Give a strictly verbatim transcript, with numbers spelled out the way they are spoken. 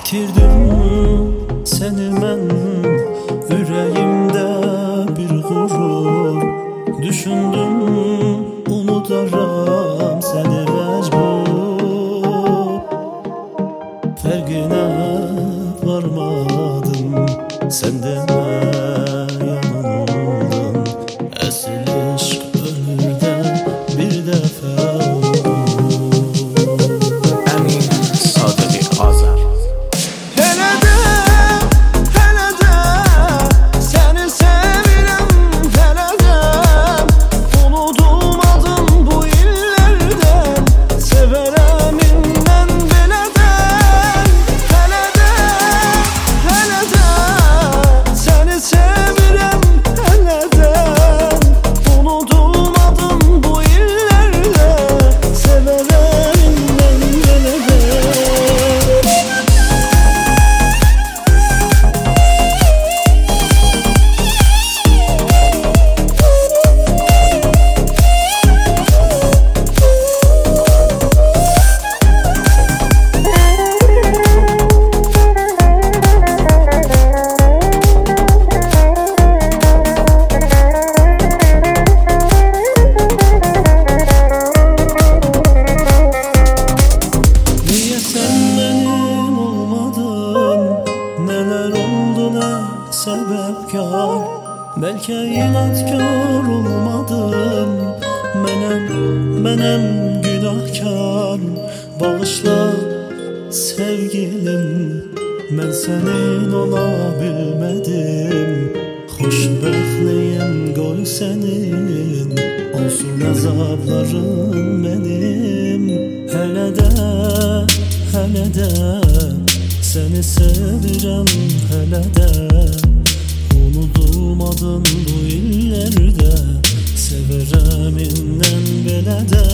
Itirdim seni mən, ürəyimdə bir qurur. Düşündüm unudaram səni məcbur. Fərqinə varmadım, sən demə yanıldın. Əsl eşq ölürdən bir dəfə sebepkar, belki inatkar olmadım. Menem, menem günahkar. Bağışla sevgilim, ben senin olabilmedim. Xoşbəxtliyim qoy senin, olsun azabların benim. Hələ də, hələ də seni sevirəm, hələ də unudulmadın bu illərdə. Severəm indən belə də.